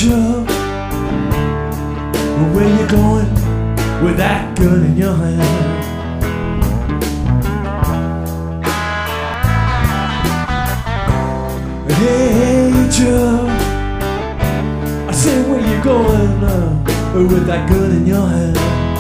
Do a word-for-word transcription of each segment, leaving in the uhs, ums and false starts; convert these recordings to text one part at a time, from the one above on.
Joe, where you going with that gun in your hand? Hey Joe, I said where you going uh, with that gun in your hand?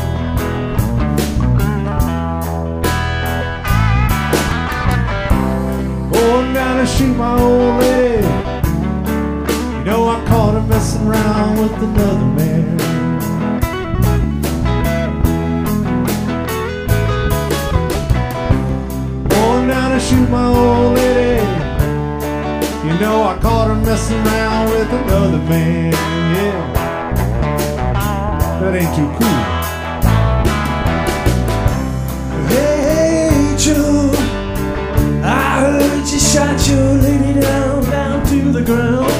Oh, I'm gonna shoot my old lady. You know I caught her messing around with another man. Oh, I'm gonna shoot my old lady. You know I caught her messing around with another man. Yeah, that ain't too cool. Hey Joe, I heard you shot your lady down, down to the ground.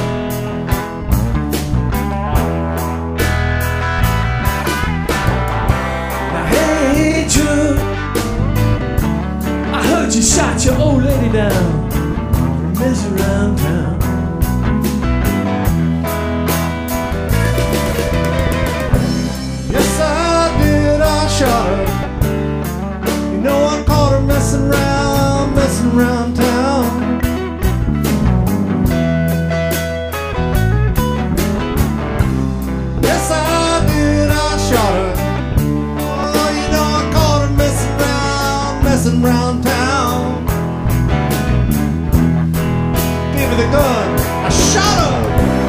Now hey Joe, I heard you shot your old lady down, mess around town. Yes I did, I shot her. You know I caught her messing around, messing around town. Yes I did, I shot her. Oh, you know I caught her messing around, messing around town. Give me the gun, I shot her.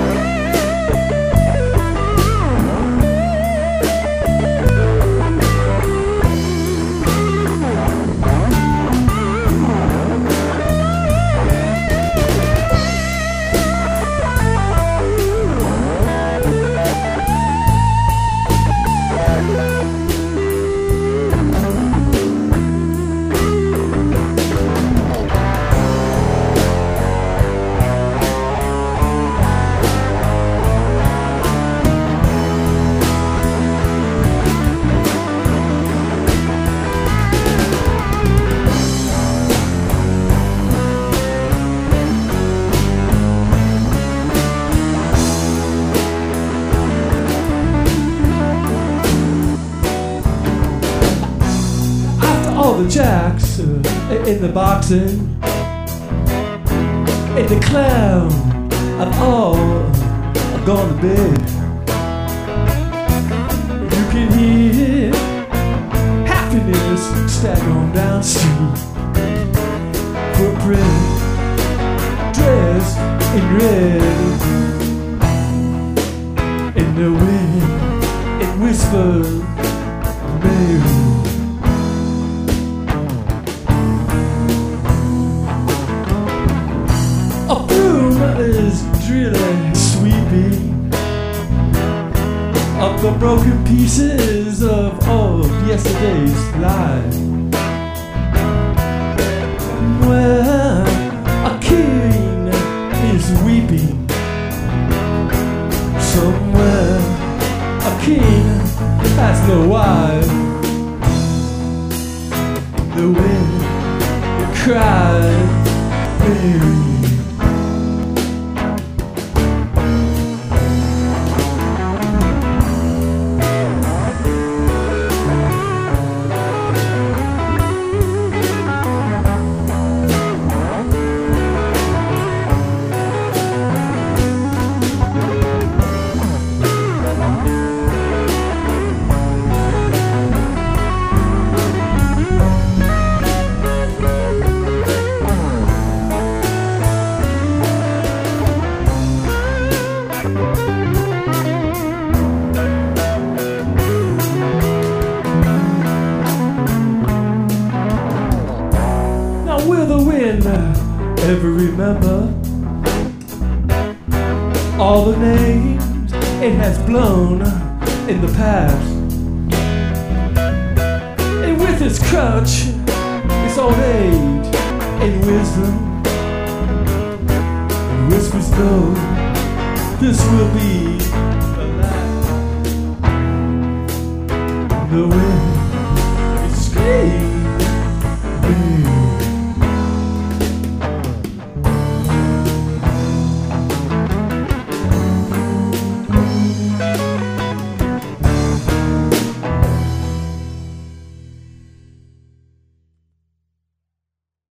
All the jacks uh, in the boxing, and the clown have all gone to bed. You can hear happiness stack on down street. Footprint dressed in red, in the wind it whispers, Mary. Is drilling, sweeping up the broken pieces of all of yesterday's life. Well, a king is weeping somewhere. A king has no wife. The wind cried, Mary. Will the wind ever remember all the names it has blown in the past? And with its crutch, its old age and wisdom, it whispers though this will be the last. The wind is screaming.